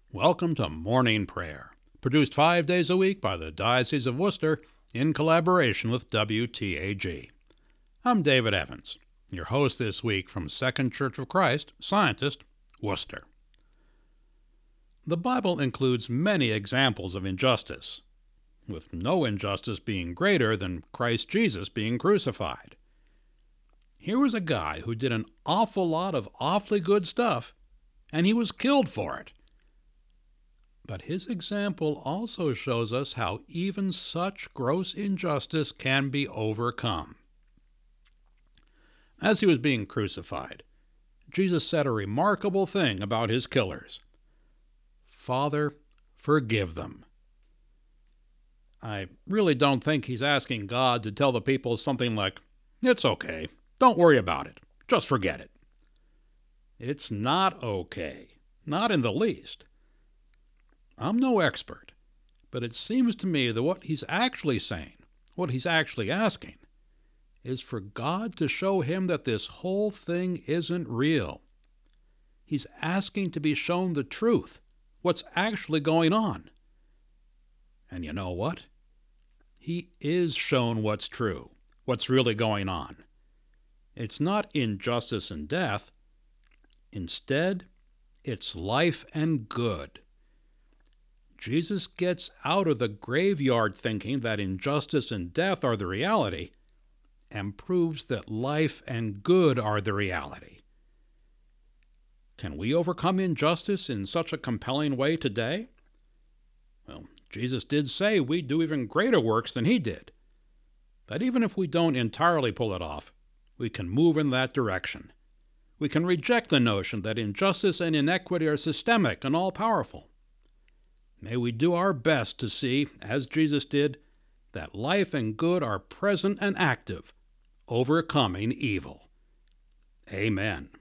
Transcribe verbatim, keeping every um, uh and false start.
Welcome to Morning Prayer, produced five days a week by the Diocese of Worcester in collaboration with W T A G. I'm David Evans, your host this week from Second Church of Christ, Scientist, Worcester. The Bible includes many examples of injustice, with no injustice being greater than Christ Jesus being crucified. Here was a guy who did an awful lot of awfully good stuff, and he was killed for it. But his example also shows us how even such gross injustice can be overcome. As he was being crucified, Jesus said a remarkable thing about his killers. "Father, forgive them." I really don't think he's asking God to tell the people something like, "It's okay, don't worry about it, just forget it." It's not okay, not in the least. I'm no expert, but it seems to me that what he's actually saying, what he's actually asking, is for God to show him that this whole thing isn't real. He's asking to be shown the truth, what's actually going on. And you know what? He is shown what's true, what's really going on. It's not injustice and death. Instead, it's life and good. Jesus gets out of the graveyard thinking that injustice and death are the reality and proves that life and good are the reality. Can we overcome injustice in such a compelling way today? Well, Jesus did say we'd do even greater works than he did. That even if we don't entirely pull it off, we can move in that direction. We can reject the notion that injustice and inequity are systemic and all-powerful. May we do our best to see, as Jesus did, that life and good are present and active, overcoming evil. Amen.